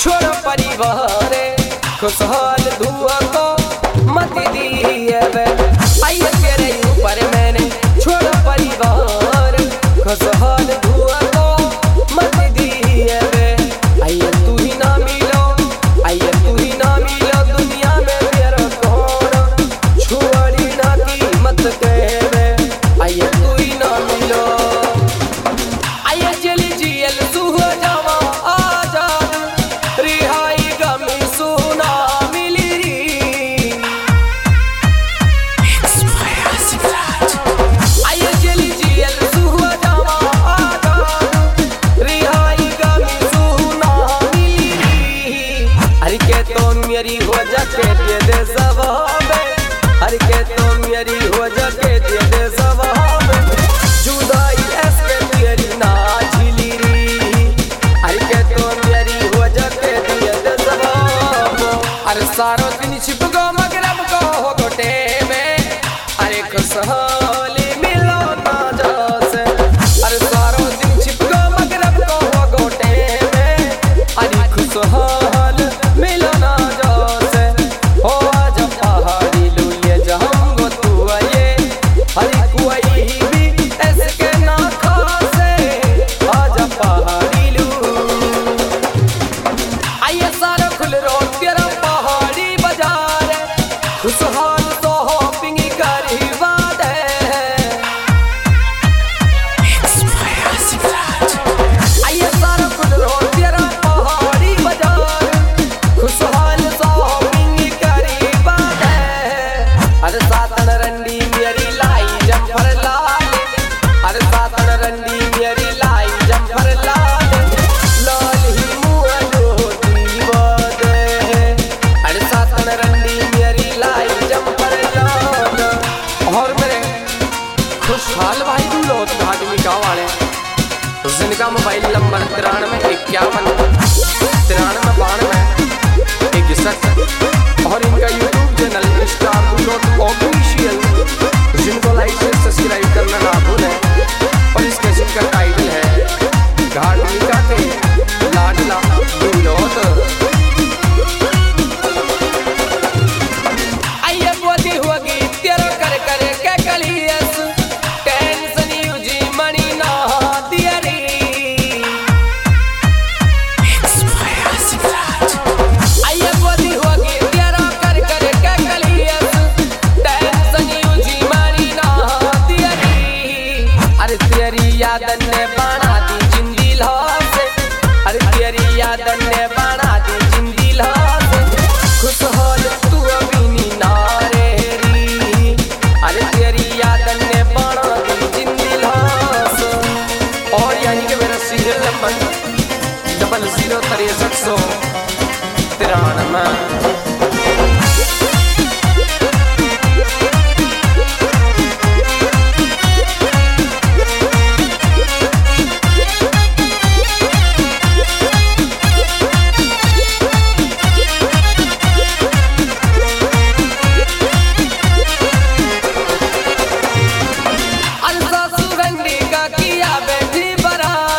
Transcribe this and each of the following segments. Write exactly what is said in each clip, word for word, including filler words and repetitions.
छोड़ परिवार खुशहाल धुआ को मत दिए वे आइए तेरे ऊपर मैंने छोड़ परिवार खुशहाल धुआ को मत दिए वे आइए तू ही ना मिलो आइए तू ही ना मिलो दुनिया में मेरा कौन छोड़ी ना कीमत कहवे आइए तू ही ना मिलो आइए चली जियल तू हो जावा आजाद रिहाई गमी सुना मिली री आइए चली जियल तू हो जावा आजाद रिहाई गमी सुना मिली री हर के तो मेरी हो जाके दे दे जवाब हर के तो मेरी हो जाके दे दे जवाब जुदाई ऐसे तेरी ना झिली री हर के तो मेरी हो जाके दे दे जवाब अरे सारो दिन छिप गो मगरब को हो गोटे में अरे खुशहाली मिलो ना जैसे अरे सारो दिन छिप गो मगरब को हो गोटे में अरे खुशहाल मिलो ना जैसे हो आज पहाड़ी लुलिए जहाँ गो तू आये हरी कोई भी ऐसे के ना खासे आज पहाड़ी लू आइए सारा खुल रोड तेरा पहाड़ी बाजार खुशहाल तो होपिंग करी बात है आइए सारा खुल रोड तेरा पहाड़ी बाजार खुशहाल तो होपिंग करी बात है अरे सातन रंडी मेरी लाई जंफर लाल अरे सातन रंडी मेरी लाई जंफर लाल लाल ही मुआ ज्योति बदे अरे सातन रंडी मेरी लाई जंफर लाल और मेरे खुशहाल भाई लोग घाट में गाँव वाले जिनका मोबाइल नंबर तिरानवे इक्यावन तिरानवे बानवे इकसठ और इनका YouTube channel star dot official जिनको लाइक से सब्सक्राइब करना ना भूलें और इस कैसेट का टाइटल है घाटमिका के लाडला विनोद आइए बोती होगी तेरा कर कर के कलियस टेंशन यूजी मणि ना दियरी आइए बोती होगी तेरा कर कर के कलियस टेंशन यूजी मणि ना दियरी अरे तेरी याद ने बना दी जिंदी लाश अरे तेरी याद ने बना दी जिंदी लाश खुशहाल तू अभी नी नारे री अरे तेरी याद ने बना दी जिंदी लाश और यानी कि मेरा सीरियल नंबर डबल जीरो तिरसठ सौ तिरानवे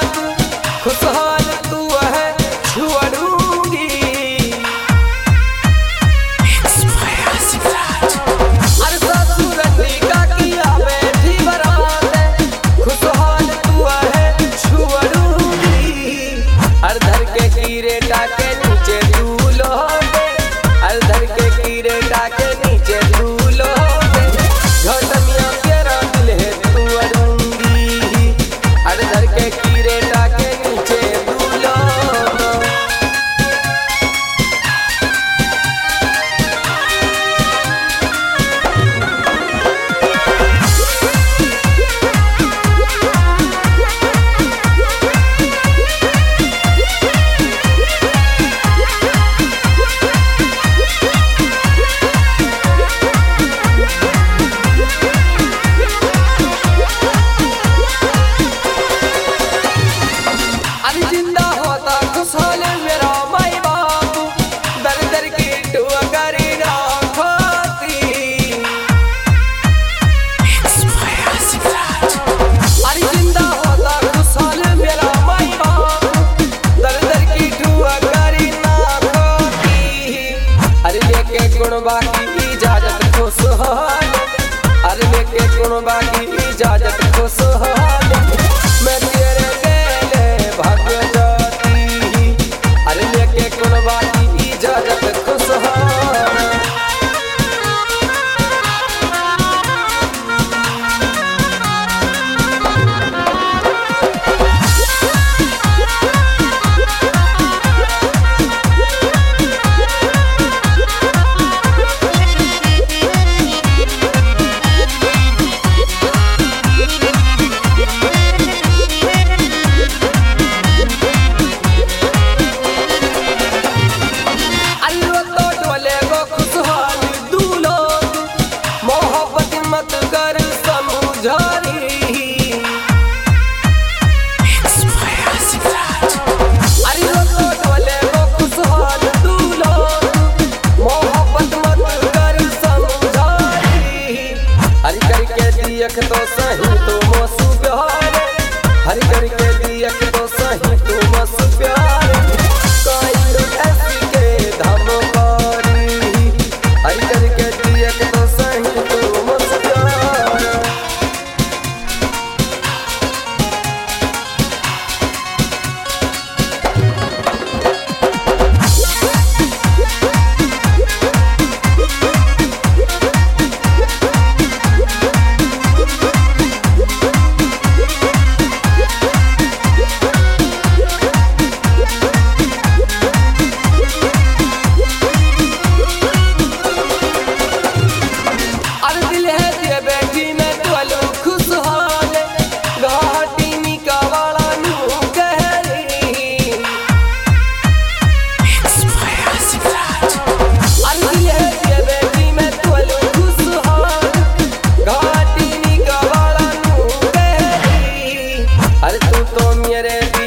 खुशहाल तू है छुड़ूंगी सही तू मस प्यार काइंड ऐसी के धमकारी हरी करके दिया के तो सही तू मस प्यार अरे तू तो मेरे